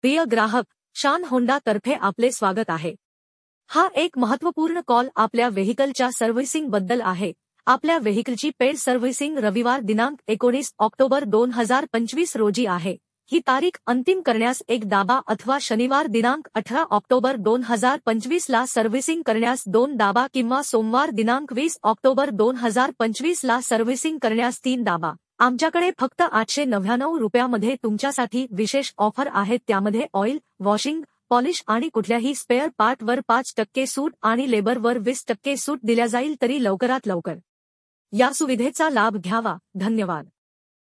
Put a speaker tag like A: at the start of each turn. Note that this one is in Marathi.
A: प्रिय ग्राहक, शान होंडा तर्फे आपले स्वागत आहे। हा एक महत्त्वपूर्ण कॉल आपल्या व्हेइकलच्या सर्व्हिसिंग बद्दल आहे। आपल्या व्हेइकलची पेड सर्व्हिसिंग रविवार दिनांक 19 ऑक्टोबर 2025 रोजी आहे। ही तारीख अंतिम करण्यास एक दाबा अथवा शनिवार दिनांक 18 ऑक्टोबर 2025 ला सर्व्हिसिंग करण्यास 2 दाबा किंवा सोमवार दिनांक 20 ऑक्टोबर 2025 ला सर्व्हिसिंग करण्यास 3 दाबा। आमच्याकडे फक्त 899 रुपयामध्ये तुमच्यासाठी विशेष ऑफर आहेत, त्यामध्ये ऑइल, वॉशिंग, पॉलिश आणि कुठल्याही स्पेअर पार्टवर 5% सूट आणि लेबरवर 20% सूट दिल्या जाईल, तरी लवकरात लवकर या सुविधेचा लाभ घ्यावा। धन्यवाद।